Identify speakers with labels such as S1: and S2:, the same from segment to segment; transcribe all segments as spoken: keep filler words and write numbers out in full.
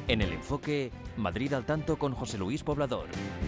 S1: En el enfoque, Madrid al tanto con José Luis Poblador.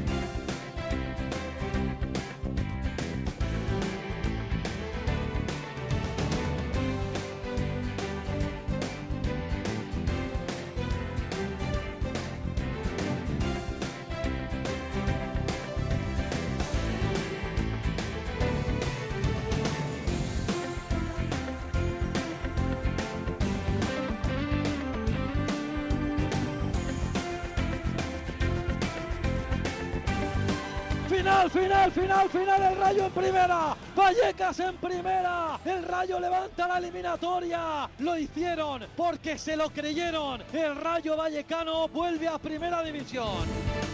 S2: Final, final, final, final, el Rayo en primera, Vallecas en primera, el Rayo levanta la eliminatoria, lo hicieron porque se lo creyeron, el Rayo vallecano vuelve a primera división.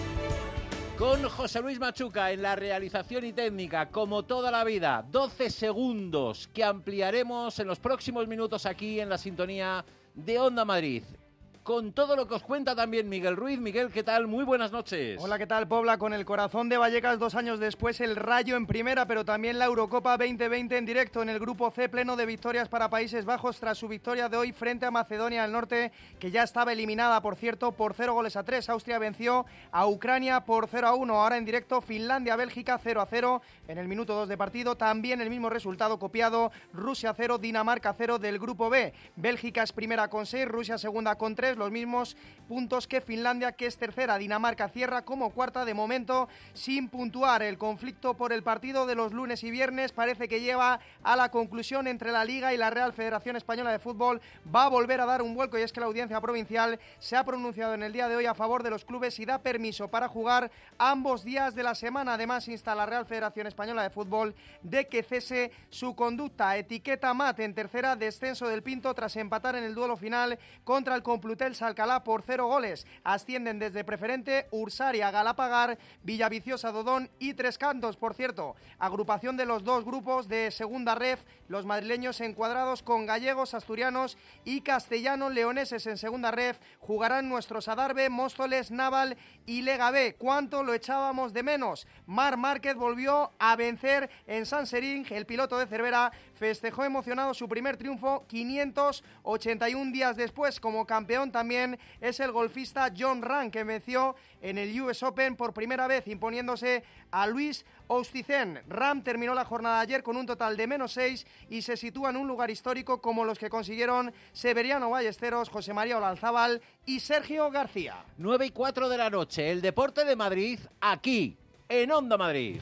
S3: Con José Luis Machuca en la realización y técnica, como toda la vida, doce segundos que ampliaremos en los próximos minutos aquí en la sintonía de Onda Madrid. Con todo lo que os cuenta también Miguel Ruiz. Miguel, ¿qué tal? Muy buenas noches.
S4: Hola, ¿qué tal, Pobla? Con el corazón de Vallecas, dos años después, el Rayo en primera, pero también la Eurocopa veinte veinte en directo en el Grupo C, pleno de victorias para Países Bajos tras su victoria de hoy frente a Macedonia del Norte, que ya estaba eliminada, por cierto, por cero goles a tres. Austria venció a Ucrania por cero a uno. Ahora en directo, Finlandia-Bélgica cero a cero en el minuto dos de partido. También el mismo resultado copiado, Rusia cero, Dinamarca cero del Grupo B. Bélgica es primera con seis, Rusia segunda con tres, los mismos puntos que Finlandia, que es tercera. Dinamarca cierra como cuarta de momento sin puntuar. El conflicto por el partido de los lunes y viernes parece que lleva a la conclusión entre la Liga y la Real Federación Española de Fútbol. Va a volver a dar un vuelco, y es que la Audiencia Provincial se ha pronunciado en el día de hoy a favor de los clubes y da permiso para jugar ambos días de la semana. Además, insta a la Real Federación Española de Fútbol de que cese su conducta. Etiqueta Mat en tercera, descenso del Pinto tras empatar en el duelo final contra el Complutense Alcalá por cero goles. Ascienden desde preferente Ursaria, Galapagar, Villaviciosa, Dodón y Tres Cantos. Por cierto, agrupación de los dos grupos de segunda ref, los madrileños encuadrados con gallegos, asturianos y castellanos. Leoneses en segunda ref jugarán nuestros Adarve, Móstoles, Naval y Lega B. ¿Cuánto lo echábamos de menos? Marc Márquez volvió a vencer en San Serín. El piloto de Cervera festejó emocionado su primer triunfo quinientos ochenta y un días después. Como campeón también es el golfista Jon Rahm, que venció en el U S Open por primera vez, imponiéndose a Luis Oosthuizen. Rahm terminó la jornada ayer con un total de menos seis y se sitúa en un lugar histórico como los que consiguieron Severiano Ballesteros, José María Olazábal y Sergio García.
S3: nueve y cuatro de la noche, el deporte de Madrid, aquí, en Onda Madrid.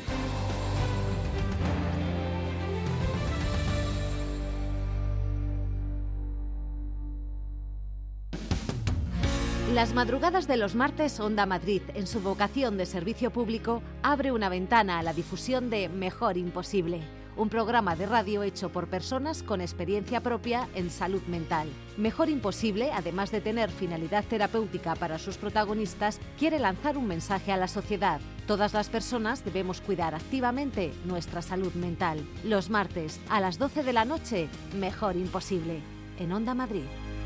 S5: Las madrugadas de los martes, Onda Madrid, en su vocación de servicio público, abre una ventana a la difusión de Mejor Imposible, un programa de radio hecho por personas con experiencia propia en salud mental. Mejor Imposible, además de tener finalidad terapéutica para sus protagonistas, quiere lanzar un mensaje a la sociedad. Todas las personas debemos cuidar activamente nuestra salud mental. Los martes, a las doce de la noche, Mejor Imposible, en Onda Madrid.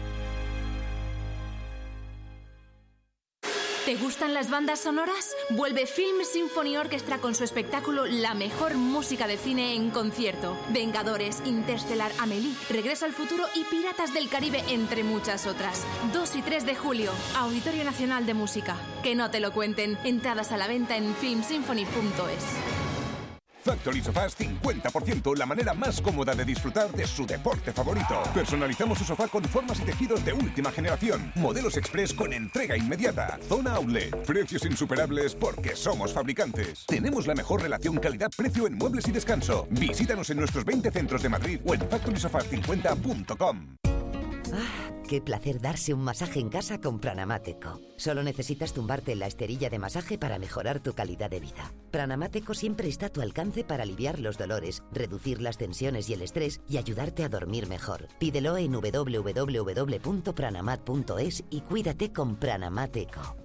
S6: ¿Te gustan las bandas sonoras? Vuelve Film Symphony Orchestra con su espectáculo La mejor música de cine en concierto. Vengadores, Interstellar, Amélie, Regreso al futuro y Piratas del Caribe, entre muchas otras. dos y tres de julio, Auditorio Nacional de Música. Que no te lo cuenten. Entradas a la venta en film symphony punto es.
S7: Factory Sofás cincuenta por ciento, la manera más cómoda de disfrutar de su deporte favorito. Personalizamos su sofá con formas y tejidos de última generación. Modelos express con entrega inmediata. Zona Outlet. Precios insuperables porque somos fabricantes. Tenemos la mejor relación calidad-precio en muebles y descanso. Visítanos en nuestros veinte centros de Madrid o en factory sofás cincuenta punto com.
S8: Ah, qué placer darse un masaje en casa con Pranamáteco. Solo necesitas tumbarte en la esterilla de masaje para mejorar tu calidad de vida. Pranamáteco siempre está a tu alcance para aliviar los dolores, reducir las tensiones y el estrés y ayudarte a dormir mejor. Pídelo en doble u doble u doble u punto pranamat punto es y cuídate con Pranamáteco.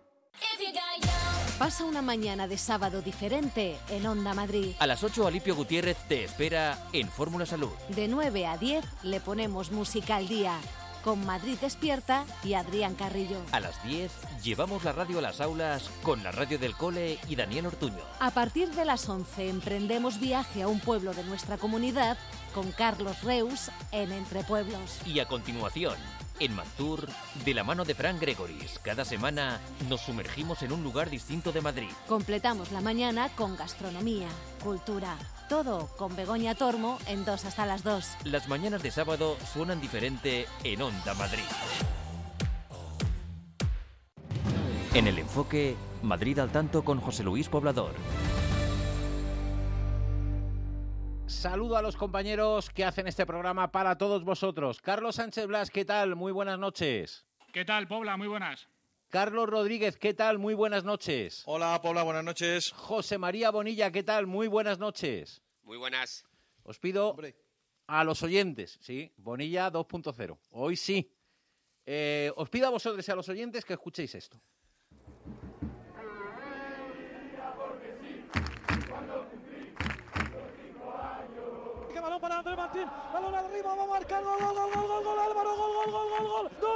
S5: Pasa una mañana de sábado diferente en Onda Madrid.
S1: A las ocho, Alipio Gutiérrez te espera en Fórmula Salud.
S5: De nueve a diez le ponemos música al día, con Madrid Despierta y Adrián Carrillo.
S1: A las diez, llevamos la radio a las aulas con la radio del cole y Daniel Ortuño.
S5: A partir de las once emprendemos viaje a un pueblo de nuestra comunidad con Carlos Reus en Entre Pueblos.
S1: Y a continuación, En Mantur, de la mano de Fran Gregoris, cada semana nos sumergimos en un lugar distinto de Madrid.
S5: Completamos la mañana con gastronomía, cultura, todo con Begoña Tormo en dos hasta las dos.
S1: Las mañanas de sábado suenan diferente en Onda Madrid. En el enfoque, Madrid al tanto con José Luis Poblador.
S3: Saludo a los compañeros que hacen este programa para todos vosotros. Carlos Sánchez Blas, ¿qué tal? Muy buenas noches.
S9: ¿Qué tal, Pobla? Muy buenas.
S3: Carlos Rodríguez, ¿qué tal? Muy buenas noches.
S10: Hola, Pobla, buenas noches.
S3: José María Bonilla, ¿qué tal? Muy buenas noches.
S11: Muy buenas.
S3: Os pido a los oyentes, ¿sí? Bonilla dos punto cero. Hoy sí. Eh, os pido a vosotros y a los oyentes que escuchéis esto.
S2: Balón para Andrés Martín, balón arriba, va a marcar, gol, gol, gol, gol, gol, gol, Álvaro, gol, gol, gol, gol, gol, gol,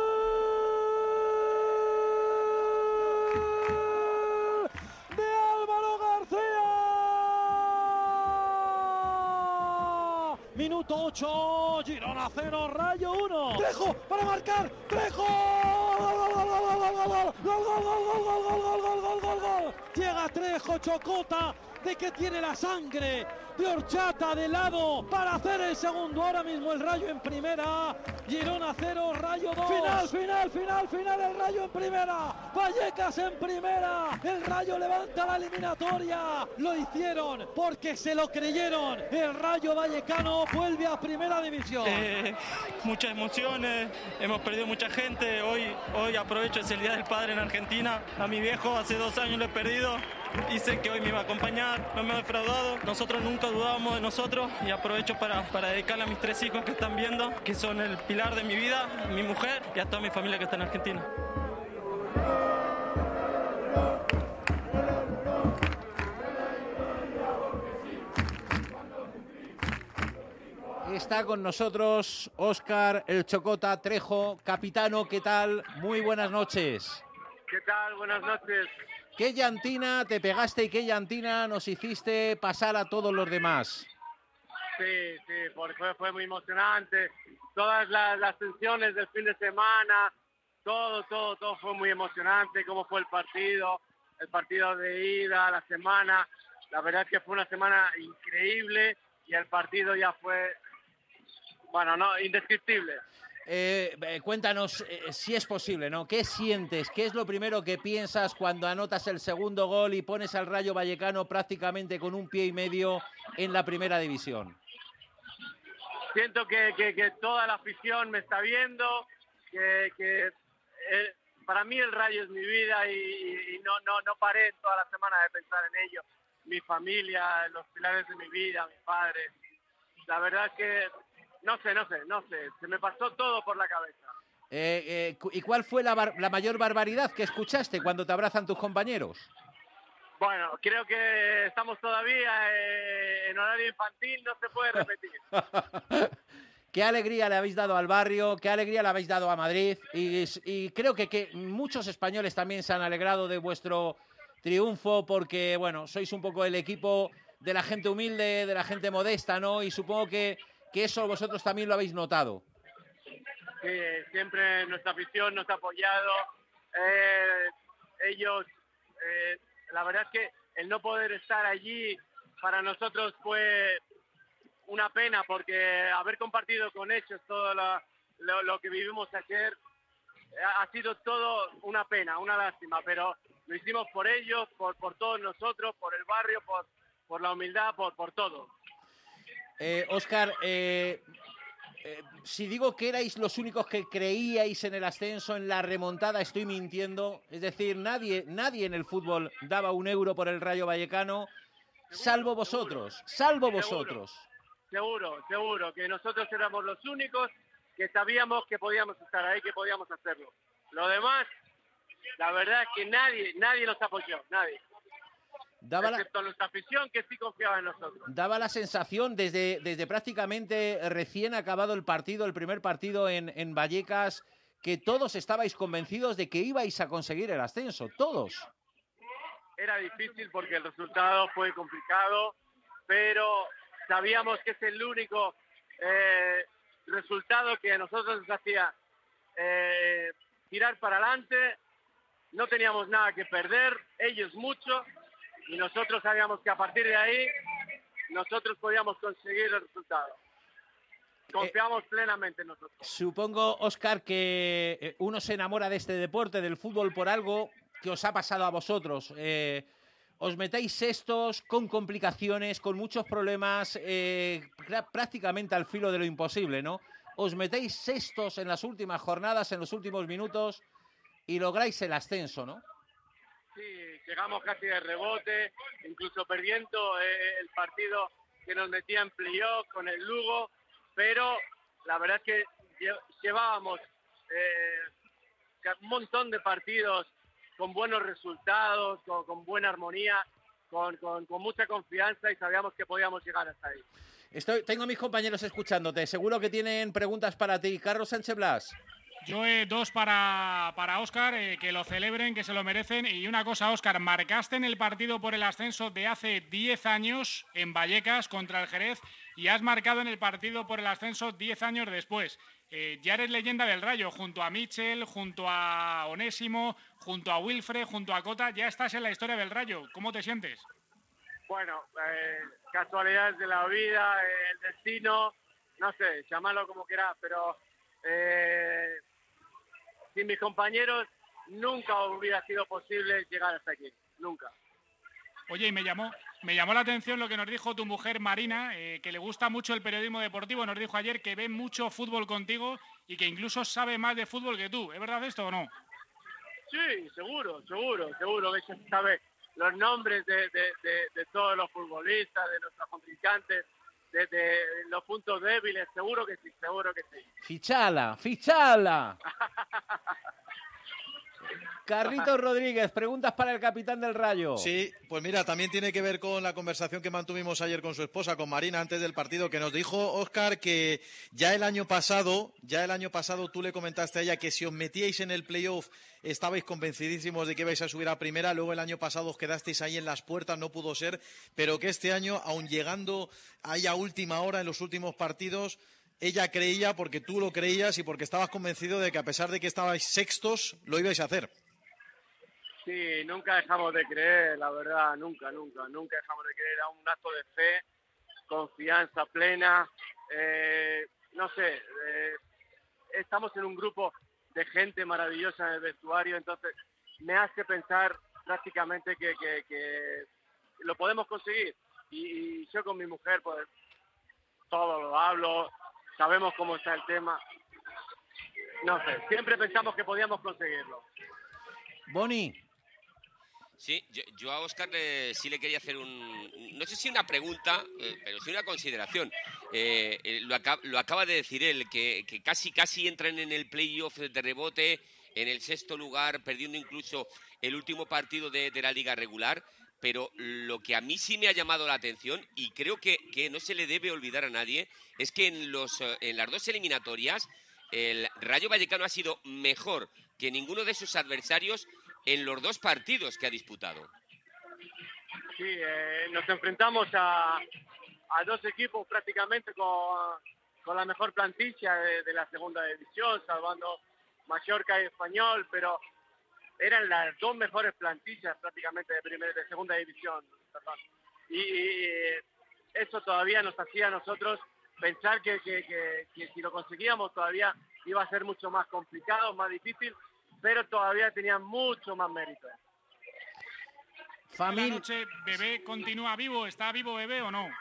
S2: de Álvaro García. Minuto ocho, Girona cero, Rayo uno. Trejo para marcar, Trejo. Gol, gol, gol, gol, gol, gol, gol, gol, gol, gol, gol, gol, gol, gol, gol, gol. Llega Trejo, Chocota, de que tiene la sangre de horchata de lado para hacer el segundo. Ahora mismo el Rayo en primera, Girona cero, Rayo dos. Final, final, final, final, el Rayo en primera, Vallecas en primera, el Rayo levanta la eliminatoria. Lo hicieron porque se lo creyeron. El Rayo vallecano vuelve a primera división.
S12: Eh, muchas emociones, hemos perdido mucha gente. Hoy, hoy aprovecho, es el Día del Padre en Argentina. A mi viejo hace dos años lo he perdido y sé que hoy me iba a acompañar, no me ha defraudado. Nosotros nunca dudábamos de nosotros y aprovecho para, para dedicarle a mis tres hijos que están viendo, que son el pilar de mi vida, mi mujer y a toda mi familia que está en Argentina.
S3: Está con nosotros Óscar El Chocota Trejo, capitano, ¿qué tal? Muy buenas noches.
S13: ¿Qué tal? Buenas noches.
S3: ¿Qué llantina te pegaste y qué llantina nos hiciste pasar a todos los demás?
S13: Sí, sí, fue, fue muy emocionante. Todas las, las tensiones del fin de semana, todo, todo, todo fue muy emocionante. Cómo fue el partido, el partido de ida, la semana. La verdad es que fue una semana increíble y el partido ya fue, bueno, no, indescriptible.
S3: Eh, eh, cuéntanos eh, si es posible, ¿no? ¿Qué sientes? ¿Qué es lo primero que piensas cuando anotas el segundo gol y pones al Rayo Vallecano prácticamente con un pie y medio en la primera división?
S13: Siento que, que, que toda la afición me está viendo, que, que eh, para mí el Rayo es mi vida y, y no, no, no paré toda la semana de pensar en ello. Mi familia, los pilares de mi vida, mi padre. La verdad es que no sé, no sé, no sé. Se me pasó todo por la cabeza.
S3: Eh, eh, ¿Y cuál fue la, bar- la mayor barbaridad que escuchaste cuando te abrazan tus compañeros?
S13: Bueno, creo que estamos todavía eh, en horario infantil, no se puede repetir.
S3: Qué alegría le habéis dado al barrio, qué alegría le habéis dado a Madrid. Y, y creo que, que muchos españoles también se han alegrado de vuestro triunfo porque, bueno, sois un poco el equipo de la gente humilde, de la gente modesta, ¿no? Y supongo que que eso vosotros también lo habéis notado.
S13: Sí, siempre nuestra afición nos ha apoyado. Eh, ellos, eh, la verdad es que el no poder estar allí para nosotros fue una pena porque haber compartido con ellos todo lo, lo, lo que vivimos ayer ha, ha sido todo una pena, una lástima, pero lo hicimos por ellos, por, por todos nosotros, por el barrio, por, por la humildad, por, por todo.
S3: Eh, Óscar, eh, eh, si digo que erais los únicos que creíais en el ascenso, en la remontada, estoy mintiendo. Es decir, nadie, nadie en el fútbol daba un euro por el Rayo Vallecano, salvo vosotros, salvo vosotros.
S13: Seguro, seguro, que nosotros éramos los únicos que sabíamos que podíamos estar ahí, que podíamos hacerlo. Lo demás, la verdad es que nadie, nadie nos apoyó, nadie.
S3: Daba
S13: excepto
S3: la,
S13: nuestra afición que sí confiaba en nosotros.
S3: Daba la sensación desde, desde prácticamente recién acabado el partido, el primer partido en, en Vallecas, que todos estabais convencidos de que ibais a conseguir el ascenso, todos.
S13: Era difícil porque el resultado fue complicado, pero sabíamos que es el único eh, resultado que a nosotros nos hacía eh, tirar para adelante, no teníamos nada que perder, ellos mucho, y nosotros sabíamos que a partir de ahí nosotros podíamos conseguir el resultado. Confiamos eh, plenamente en nosotros.
S3: Supongo, Óscar, que uno se enamora de este deporte, del fútbol, por algo que os ha pasado a vosotros. Eh, os metéis sextos con complicaciones, con muchos problemas, eh, prácticamente al filo de lo imposible, ¿no? Os metéis sextos en las últimas jornadas, en los últimos minutos, y lográis el ascenso, ¿no?
S13: Sí, llegamos casi de rebote, incluso perdiendo eh, el partido que nos metía en playoff con el Lugo, pero la verdad es que llevábamos eh, un montón de partidos con buenos resultados, con, con buena armonía, con, con, con mucha confianza, y sabíamos que podíamos llegar hasta ahí.
S3: Estoy, tengo a mis compañeros escuchándote, seguro que tienen preguntas para ti. Carlos Sánchez Blas.
S9: Yo eh, dos para, para Óscar, eh, que lo celebren, que se lo merecen. Y una cosa, Óscar, marcaste en el partido por el ascenso de hace diez años en Vallecas contra el Jerez y has marcado en el partido por el ascenso diez años después. Eh, ya eres leyenda del Rayo, junto a Michel, junto a Onésimo, junto a Wilfred, junto a Cota, ya estás en la historia del Rayo. ¿Cómo te sientes?
S13: Bueno, eh, casualidades de la vida, eh, el destino, no sé, llamarlo como quieras, pero... Eh, sin mis compañeros nunca hubiera sido posible llegar hasta aquí, nunca.
S9: Oye, y me llamó, me llamó la atención lo que nos dijo tu mujer Marina, eh, que le gusta mucho el periodismo deportivo. Nos dijo ayer que ve mucho fútbol contigo y que incluso sabe más de fútbol que tú. ¿Es verdad esto o no?
S13: Sí, seguro, seguro, seguro que ella sabe los nombres de, de, de, de todos los futbolistas, de nuestros contrincantes, de, de los puntos débiles, seguro que sí, seguro que sí.
S3: Fichala, fichala. Carlitos Rodríguez, preguntas para el capitán del Rayo.
S10: Sí, pues mira, también tiene que ver con la conversación que mantuvimos ayer con su esposa, con Marina, antes del partido, que nos dijo, Óscar, que ya el año pasado, ya el año pasado tú le comentaste a ella que si os metíais en el playoff estabais convencidísimos de que ibais a subir a primera, luego el año pasado os quedasteis ahí en las puertas, no pudo ser, pero que este año, aun llegando ahí a última hora en los últimos partidos, ella creía, porque tú lo creías y porque estabas convencido de que a pesar de que estabais sextos, lo ibais a hacer.
S13: Sí, nunca dejamos de creer, la verdad, nunca, nunca, nunca dejamos de creer. Era un acto de fe, confianza plena, eh, no sé, eh, estamos en un grupo de gente maravillosa en el vestuario, entonces me hace pensar prácticamente que, que, que lo podemos conseguir. Y, y yo con mi mujer, pues, todo lo hablo, sabemos cómo está el tema, no sé, siempre pensamos que podíamos conseguirlo.
S3: Boni.
S11: Sí, yo, yo a Óscar eh, sí le quería hacer un, no sé si una pregunta, eh, pero sí una consideración. Eh, eh, lo, acaba, lo acaba de decir él, que, que casi casi entran en el playoff de rebote, en el sexto lugar, perdiendo incluso el último partido de, de la liga regular. Pero lo que a mí sí me ha llamado la atención, y creo que, que no se le debe olvidar a nadie, es que en, los, en las dos eliminatorias el Rayo Vallecano ha sido mejor que ninguno de sus adversarios en los dos partidos que ha disputado.
S13: Sí, eh, nos enfrentamos a, a dos equipos prácticamente con, con la mejor plantilla de, de la segunda división, salvando Mallorca y Español, pero eran las dos mejores plantillas prácticamente de, primera, de segunda división. Y, y eso todavía nos hacía a nosotros pensar que, que, que, que si lo conseguíamos todavía iba a ser mucho más complicado, más difícil, pero todavía tenía mucho más mérito.
S9: Familia. Esta noche, ¿Bebé continúa vivo? ¿Está vivo Bebé o no?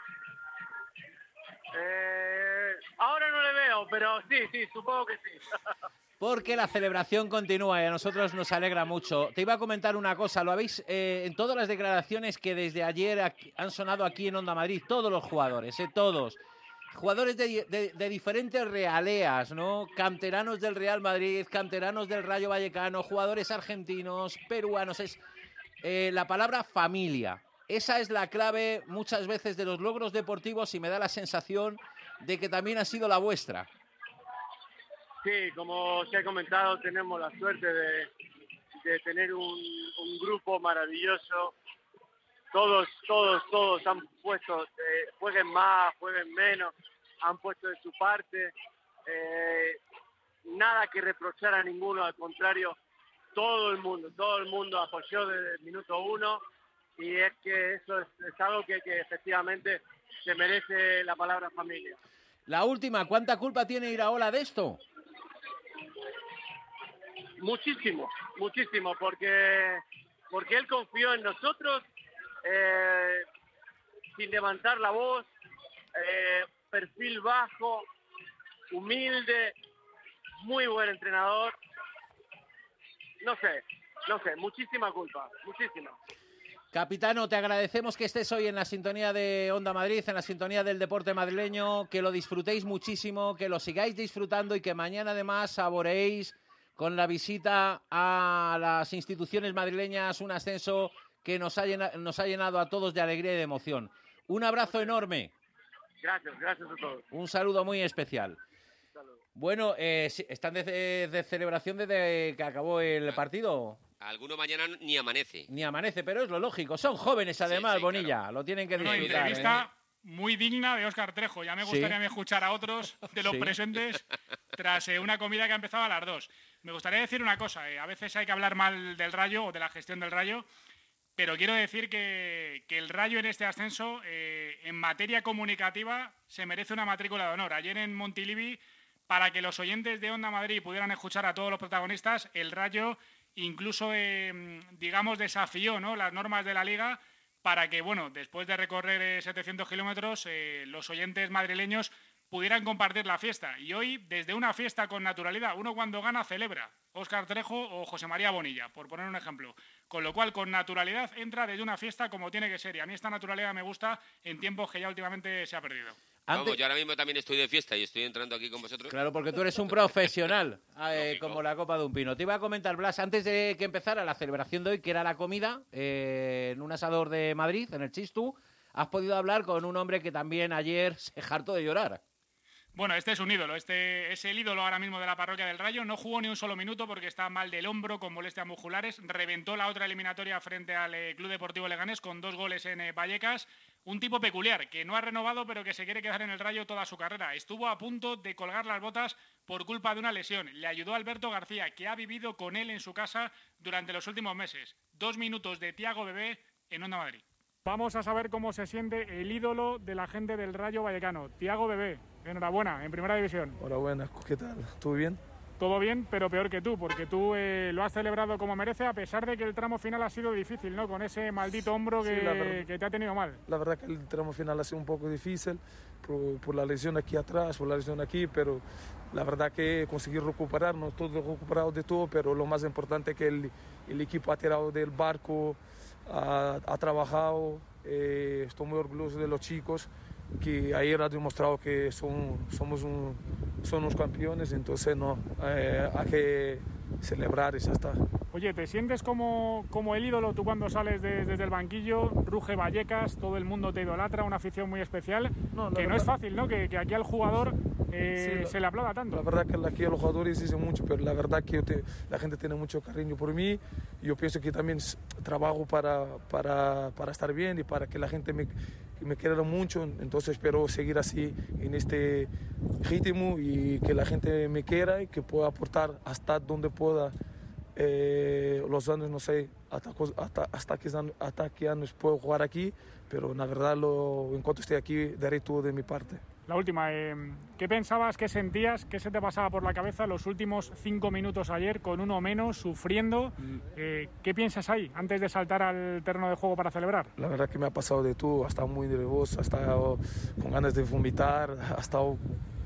S13: Eh, ahora no le veo, pero sí, sí, supongo que sí.
S3: Porque la celebración continúa y a nosotros nos alegra mucho. Te iba a comentar una cosa, lo habéis eh, en todas las declaraciones que desde ayer aquí, han sonado aquí en Onda Madrid, todos los jugadores, eh, todos. Jugadores de, de, de diferentes realeas, ¿no? Canteranos del Real Madrid, canteranos del Rayo Vallecano, jugadores argentinos, peruanos. Es eh, la palabra familia. Esa es la clave muchas veces de los logros deportivos y me da la sensación de que también ha sido la vuestra.
S13: Sí, como se ha comentado, tenemos la suerte de, de tener un, un grupo maravilloso. Todos, todos, todos han puesto, eh, jueguen más, jueguen menos, han puesto de su parte. Eh, nada que reprochar a ninguno, al contrario, todo el mundo, todo el mundo apoyó desde el minuto uno y es que eso es, es algo que, que efectivamente se merece la palabra familia.
S3: La última, ¿cuánta culpa tiene Iraola de esto?
S13: Muchísimo, muchísimo, porque, porque él confió en nosotros eh, sin levantar la voz, eh, perfil bajo, humilde, muy buen entrenador. No sé, no sé, muchísima culpa, muchísima.
S3: Capitano, te agradecemos que estés hoy en la sintonía de Onda Madrid, en la sintonía del deporte madrileño, que lo disfrutéis muchísimo, que lo sigáis disfrutando y que mañana además saboreéis con la visita a las instituciones madrileñas un ascenso que nos ha llenado, nos ha llenado a todos de alegría y de emoción. Un abrazo enorme.
S13: Gracias, gracias a todos.
S3: Un saludo muy especial. Bueno, eh, ¿están de, de celebración desde que acabó el partido?
S11: Alguno mañana ni amanece.
S3: Ni amanece, pero es lo lógico. Son jóvenes además, sí, sí, Bonilla. Claro. Lo tienen que disfrutar.
S9: Una entrevista ¿eh? muy digna de Óscar Trejo. Ya me gustaría sí. escuchar a otros de los sí. presentes tras eh, una comida que ha empezado a las dos. Me gustaría decir una cosa. Eh, a veces hay que hablar mal del Rayo o de la gestión del Rayo, pero quiero decir que, que el Rayo en este ascenso, eh, en materia comunicativa, se merece una matrícula de honor. Ayer en Montilivi, para que los oyentes de Onda Madrid pudieran escuchar a todos los protagonistas, el Rayo incluso, eh, digamos, desafió, ¿no?, las normas de la Liga para que, bueno, después de recorrer eh, setecientos kilómetros, eh, los oyentes madrileños pudieran compartir la fiesta. Y hoy, desde una fiesta con naturalidad, uno cuando gana celebra, Óscar Trejo o José María Bonilla, por poner un ejemplo. Con lo cual, con naturalidad, entra desde una fiesta como tiene que ser. Y a mí esta naturalidad me gusta en tiempos que ya últimamente se ha perdido.
S11: Antes... Vamos, yo ahora mismo también estoy de fiesta y estoy entrando aquí con vosotros.
S3: Claro, porque tú eres un profesional, eh, como la copa de un pino. Te iba a comentar, Blas, antes de que empezara la celebración de hoy, que era la comida, eh, en un asador de Madrid, en el Chistu, has podido hablar con un hombre que también ayer se hartó de llorar.
S9: Bueno, este es un ídolo, este es el ídolo ahora mismo de la parroquia del Rayo. No jugó ni un solo minuto porque está mal del hombro, con molestias musculares. Reventó la otra eliminatoria frente al eh, Club Deportivo Leganés con dos goles en eh, Vallecas. Un tipo peculiar, que no ha renovado pero que se quiere quedar en el Rayo toda su carrera. Estuvo a punto de colgar las botas por culpa de una lesión. Le ayudó Alberto García, que ha vivido con él en su casa durante los últimos meses. Dos minutos de Thiago Bebé en Onda Madrid.
S14: Vamos a saber cómo se siente el ídolo de la gente del Rayo Vallecano, Thiago Bebé. Enhorabuena, en Primera División.
S15: Enhorabuena, ¿qué tal? ¿Todo bien?
S14: Todo bien, pero peor que tú, porque tú eh, lo has celebrado como merece, a pesar de que el tramo final ha sido difícil, ¿no? Con ese maldito hombro que, sí, verdad, que te ha tenido mal.
S15: La verdad que el tramo final ha sido un poco difícil, por, por la lesión aquí atrás, por la lesión aquí, pero la verdad que conseguí recuperarnos, todos recuperados de todo, pero lo más importante es que el, el equipo ha tirado del barco, ha, ha trabajado, eh, estoy muy orgulloso de los chicos, que ayer ha demostrado que son, somos un, son unos campeones, entonces no, eh, hay que celebrar y ya está.
S14: Oye, ¿te sientes como, como el ídolo tú cuando sales de, desde el banquillo? Ruge Vallecas, todo el mundo te idolatra, una afición muy especial, no, que verdad, no es fácil, ¿no? Que, que aquí al jugador eh, sí, la, se le aplauda tanto.
S15: La verdad que aquí a los jugadores dicen mucho, pero la verdad que te, la gente tiene mucho cariño por mí. Yo pienso que también trabajo para, para, para estar bien y para que la gente me, me quiera mucho, entonces espero seguir así en este ritmo y que la gente me quiera y que pueda aportar hasta donde pueda. Eh, los años, no sé, hasta, hasta, hasta, que, hasta qué años puedo jugar aquí, pero la verdad, lo, en cuanto esté aquí, daré todo de mi parte.
S14: La última, eh, ¿qué pensabas, qué sentías, qué se te pasaba por la cabeza los últimos cinco minutos ayer con uno menos, sufriendo? Eh, ¿Qué piensas ahí antes de saltar al terreno de juego para celebrar?
S15: La verdad que me ha pasado de todo, ha estado muy nervioso, ha estado con ganas de vomitar, ha estado...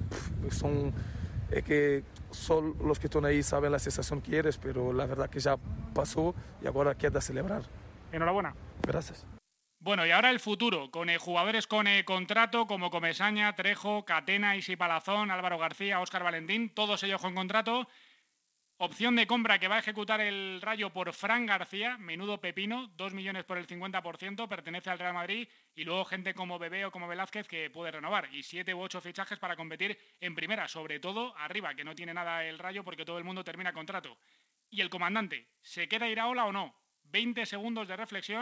S15: Son, es que solo los que están ahí saben la sensación que eres, pero la verdad que ya pasó y ahora queda celebrar.
S14: Enhorabuena.
S15: Gracias.
S9: Bueno, y ahora el futuro, con eh, jugadores con eh, contrato como Comesaña, Trejo, Catena, Isi Palazón, Álvaro García, Óscar Valentín, todos ellos con contrato. Opción de compra que va a ejecutar el Rayo por Fran García, menudo pepino, dos millones por el cincuenta por ciento, pertenece al Real Madrid, y luego gente como Bebé o como Velázquez que puede renovar, y siete u ocho fichajes para competir en primera, sobre todo arriba, que no tiene nada el Rayo porque todo el mundo termina contrato. Y el comandante, ¿se queda Iraola o no? veinte segundos de reflexión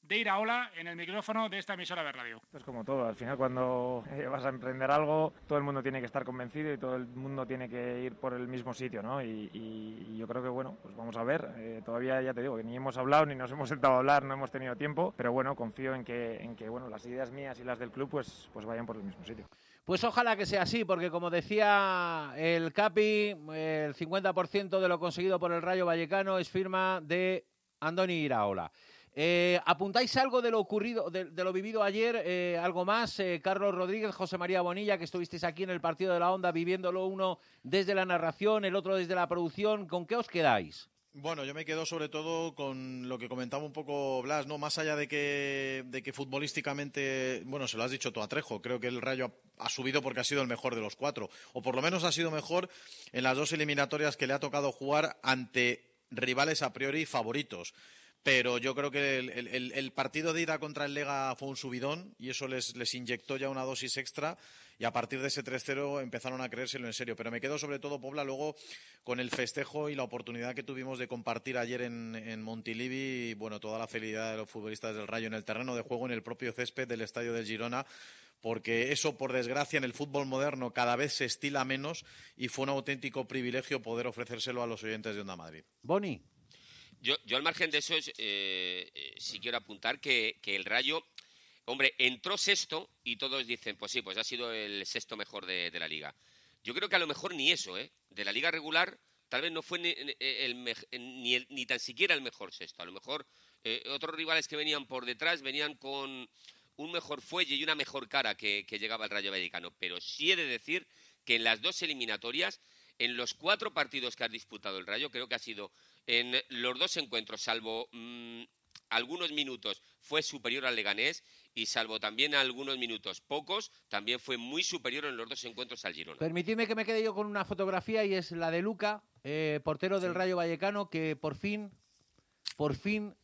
S9: de Iraola en el micrófono de esta emisora de radio.
S16: Pues como todo, al final cuando eh, vas a emprender algo, todo el mundo tiene que estar convencido y todo el mundo tiene que ir por el mismo sitio, ¿no? Y, y, y yo creo que, bueno, pues vamos a ver, eh, todavía ya te digo que ni hemos hablado ni nos hemos sentado a hablar, no hemos tenido tiempo, pero bueno, confío en que, en que bueno, las ideas mías y las del club pues, pues vayan por el mismo sitio.
S3: Pues ojalá que sea así, porque como decía el Capi, el cincuenta por ciento de lo conseguido por el Rayo Vallecano es firma de Andoni Iraola. Eh, ¿Apuntáis algo de lo ocurrido, de, de lo vivido ayer? Eh, ¿Algo más? Eh, Carlos Rodríguez, José María Bonilla, que estuvisteis aquí en el partido de la Onda viviéndolo, uno desde la narración, el otro desde la producción. ¿Con qué os quedáis?
S10: Bueno, yo me quedo sobre todo con lo que comentaba un poco Blas, ¿no? Más allá de que, de que futbolísticamente, bueno, se lo has dicho tú a Trejo, creo que el Rayo ha, ha subido porque ha sido el mejor de los cuatro, o por lo menos ha sido mejor en las dos eliminatorias que le ha tocado jugar ante rivales a priori favoritos. Pero yo creo que el, el, el partido de ida contra el Lega fue un subidón y eso les, les inyectó ya una dosis extra y a partir de ese tres cero empezaron a creérselo en serio. Pero me quedo sobre todo, Pobla, luego con el festejo y la oportunidad que tuvimos de compartir ayer en, en Montilivi y bueno, toda la felicidad de los futbolistas del Rayo en el terreno de juego, en el propio césped del estadio del Girona, porque eso, por desgracia, en el fútbol moderno cada vez se estila menos y fue un auténtico privilegio poder ofrecérselo a los oyentes de Onda Madrid.
S3: Boni.
S11: Yo, yo al margen de eso, es, eh, eh, sí quiero apuntar que, que el Rayo, hombre, entró sexto y todos dicen, pues sí, pues ha sido el sexto mejor de, de la Liga. Yo creo que a lo mejor ni eso, ¿eh? De la Liga regular tal vez no fue ni, el, el, ni, el, ni tan siquiera el mejor sexto. A lo mejor eh, otros rivales que venían por detrás venían con un mejor fuelle y una mejor cara que, que llegaba el Rayo Vallecano. Pero sí he de decir que en las dos eliminatorias, en los cuatro partidos que ha disputado el Rayo, creo que ha sido en los dos encuentros, salvo mmm, algunos minutos, fue superior al Leganés y salvo también algunos minutos pocos, también fue muy superior en los dos encuentros al Girona.
S3: Permitidme que me quede yo con una fotografía y es la de Luca, eh, portero del sí. Rayo Vallecano, que por fin, por fin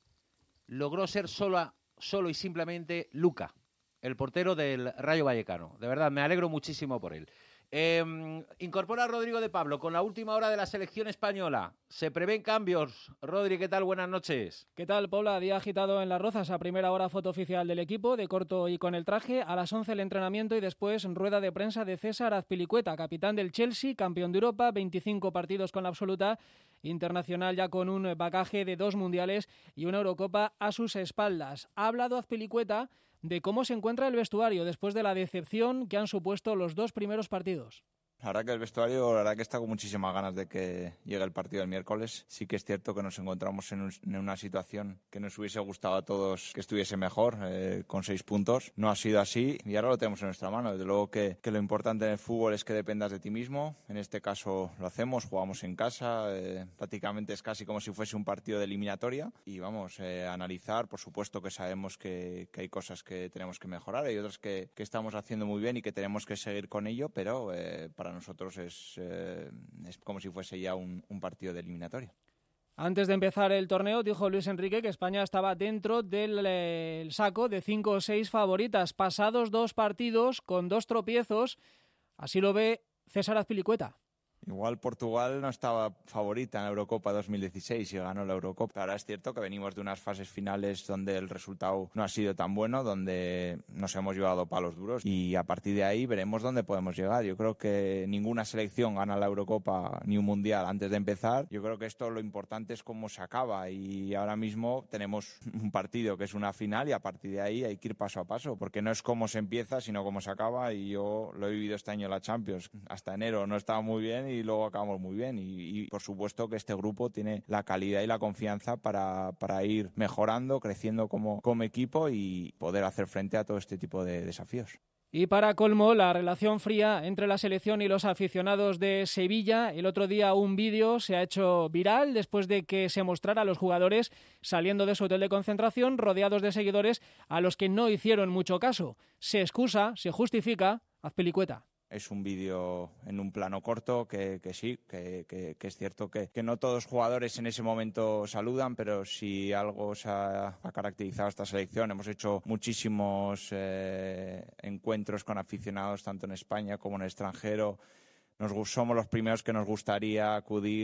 S3: logró ser solo, solo y simplemente Luca, el portero del Rayo Vallecano. De verdad, me alegro muchísimo por él. Eh, incorpora a Rodrigo de Pablo con la última hora de la selección española. Se prevén cambios. Rodri, ¿qué tal? Buenas noches.
S17: ¿Qué tal, Paula? Día agitado en Las Rozas. A primera hora foto oficial del equipo, de corto y con el traje. A las once el entrenamiento y después rueda de prensa de César Azpilicueta, capitán del Chelsea, campeón de Europa, veinticinco partidos con la absoluta, internacional ya con un bagaje de dos mundiales y una Eurocopa a sus espaldas. Ha hablado Azpilicueta de cómo se encuentra el vestuario después de la decepción que han supuesto los dos primeros partidos.
S18: La verdad que el vestuario, la verdad que está con muchísimas ganas de que llegue el partido el miércoles. Sí que es cierto que nos encontramos en, un, en una situación que nos hubiese gustado a todos que estuviese mejor, eh, con seis puntos. No ha sido así y ahora lo tenemos en nuestra mano. Desde luego que, que lo importante en el fútbol es que dependas de ti mismo. En este caso lo hacemos, jugamos en casa, eh, prácticamente es casi como si fuese un partido de eliminatoria y vamos eh, a analizar. Por supuesto que sabemos que, que hay cosas que tenemos que mejorar, hay otras que, que estamos haciendo muy bien y que tenemos que seguir con ello, pero eh, para Para nosotros es, eh, es como si fuese ya un, un partido de eliminatoria.
S17: Antes de empezar el torneo, dijo Luis Enrique que España estaba dentro del eh, el saco de cinco o seis favoritas. Pasados dos partidos con dos tropiezos, así lo ve César Azpilicueta.
S18: Igual Portugal no estaba favorita en la Eurocopa dos mil dieciséis y ganó la Eurocopa. Ahora es cierto que venimos de unas fases finales donde el resultado no ha sido tan bueno, donde nos hemos llevado palos duros y a partir de ahí veremos dónde podemos llegar. Yo creo que ninguna selección gana la Eurocopa ni un Mundial antes de empezar. Yo creo que esto lo importante es cómo se acaba y ahora mismo tenemos un partido que es una final y a partir de ahí hay que ir paso a paso porque no es cómo se empieza sino cómo se acaba y yo lo he vivido este año en la Champions. Hasta enero no estaba muy bien y y luego acabamos muy bien y, y por supuesto que este grupo tiene la calidad y la confianza para, para ir mejorando, creciendo como, como equipo y poder hacer frente a todo este tipo de desafíos.
S17: Y para colmo, la relación fría entre la selección y los aficionados de Sevilla. El otro día un vídeo se ha hecho viral después de que se mostrara a los jugadores saliendo de su hotel de concentración rodeados de seguidores a los que no hicieron mucho caso. Se excusa, se justifica, Azpilicueta.
S18: Es un vídeo en un plano corto que, que sí, que, que, que es cierto que, que no todos los jugadores en ese momento saludan, pero si algo se ha, ha caracterizado esta selección, hemos hecho muchísimos eh, encuentros con aficionados tanto en España como en el extranjero. Nos, somos los primeros que nos gustaría acudir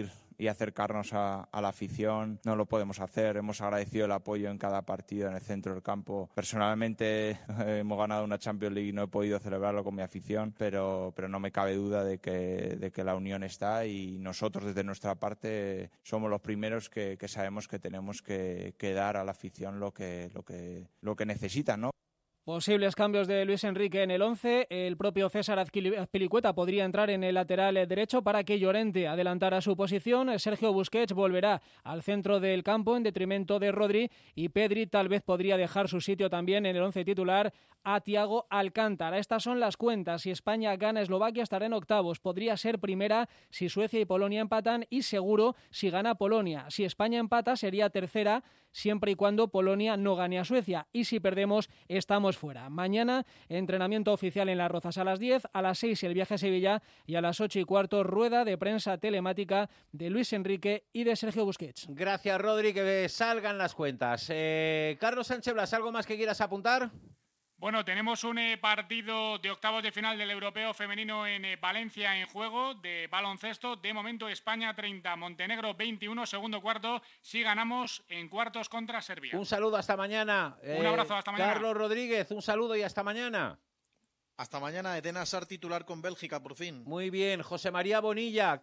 S18: y acercarnos a, a la afición. No lo podemos hacer. Hemos agradecido el apoyo en cada partido en el centro del campo. Personalmente hemos ganado una Champions League y no he podido celebrarlo con mi afición, pero, pero no me cabe duda de que, de que la unión está, y nosotros desde nuestra parte somos los primeros que, que sabemos que tenemos que, que dar a la afición lo que, lo que, lo que necesitan, ¿no?
S17: Posibles cambios de Luis Enrique en el once. El propio César Azpilicueta podría entrar en el lateral derecho para que Llorente adelantara su posición. Sergio Busquets volverá al centro del campo en detrimento de Rodri, y Pedri tal vez podría dejar su sitio también en el once titular a Thiago Alcántara. Estas son las cuentas. Si España gana, Eslovaquia estará en octavos. Podría ser primera si Suecia y Polonia empatan, y seguro si gana Polonia. Si España empata, sería tercera siempre y cuando Polonia no gane a Suecia. Y si perdemos, estamos fuera. Mañana, entrenamiento oficial en Las Rozas a las diez, a las seis el viaje a Sevilla, y a las ocho y cuarto rueda de prensa telemática de Luis Enrique y de Sergio Busquets.
S3: Gracias, Rodri, que salgan las cuentas. Eh, Carlos Sánchez Blas, ¿algo más que quieras apuntar?
S9: Bueno, tenemos un eh, partido de octavos de final del Europeo Femenino en eh, Valencia en juego, de baloncesto. De momento España treinta, Montenegro veintiuno, segundo cuarto. Si ganamos en cuartos contra Serbia.
S3: Un saludo, hasta mañana.
S9: Un abrazo, hasta mañana.
S3: Carlos Rodríguez, un saludo y hasta mañana.
S10: Hasta mañana, Eden Hazard titular con Bélgica, por fin.
S3: Muy bien, José María Bonilla.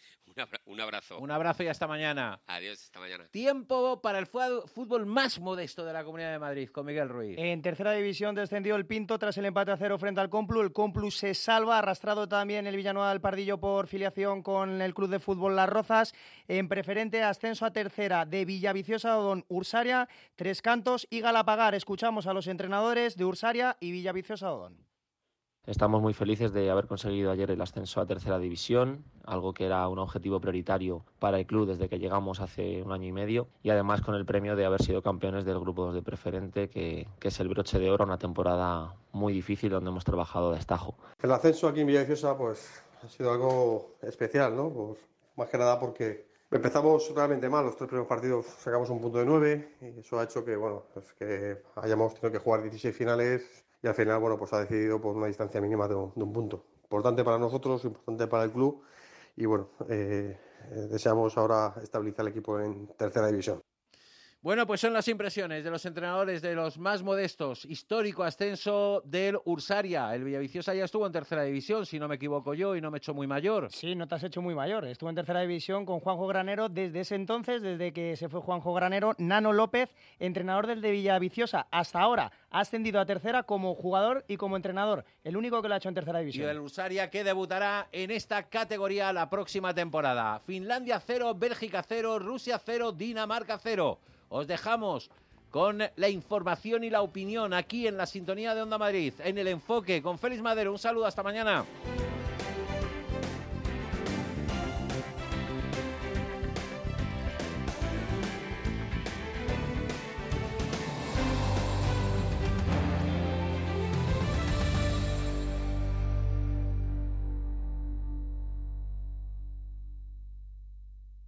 S11: Un abrazo.
S3: Un abrazo y hasta mañana.
S11: Adiós, hasta mañana.
S3: Tiempo para el fútbol más modesto de la Comunidad de Madrid, con Miguel Ruiz.
S4: En tercera división descendió el Pinto tras el empate a cero frente al Complu. El Complu se salva, arrastrado también el Villanueva del Pardillo por filiación con el Club de Fútbol Las Rozas. En preferente, ascenso a tercera de Villaviciosa Odón, Ursaria, Tres Cantos y Galapagar. Escuchamos a los entrenadores de Ursaria y Villaviciosa Odón.
S19: Estamos muy felices de haber conseguido ayer el ascenso a tercera división, algo que era un objetivo prioritario para el club desde que llegamos hace un año y medio, y además con el premio de haber sido campeones del grupo dos de preferente, que, que es el broche de oro, una temporada muy difícil donde hemos trabajado a destajo.
S20: El ascenso aquí en Villaviciosa pues, ha sido algo especial, ¿no? Pues, más que nada porque empezamos realmente mal, los tres primeros partidos sacamos un punto de nueve, y eso ha hecho que, bueno, pues que hayamos tenido que jugar dieciséis finales. Y al final, bueno, pues ha decidido por una distancia mínima de un, de un punto. Importante para nosotros, importante para el club. Y bueno, eh, deseamos ahora estabilizar el equipo en tercera división.
S3: Bueno, pues son las impresiones de los entrenadores de los más modestos. Histórico ascenso del Ursaria. El Villaviciosa ya estuvo en tercera división, si no me equivoco yo, y no me he hecho muy mayor.
S4: Sí, no te has hecho muy mayor. Estuvo en tercera división con Juanjo Granero desde ese entonces, desde que se fue Juanjo Granero. Nano López, entrenador del de Villaviciosa, hasta ahora ha ascendido a tercera como jugador y como entrenador. El único que lo ha hecho en tercera división.
S3: Y el Ursaria que debutará en esta categoría la próxima temporada. Finlandia cero, Bélgica cero, Rusia cero, Dinamarca cero. Os dejamos con la información y la opinión aquí en la sintonía de Onda Madrid, en El Enfoque, con Félix Madero. Un saludo, hasta mañana.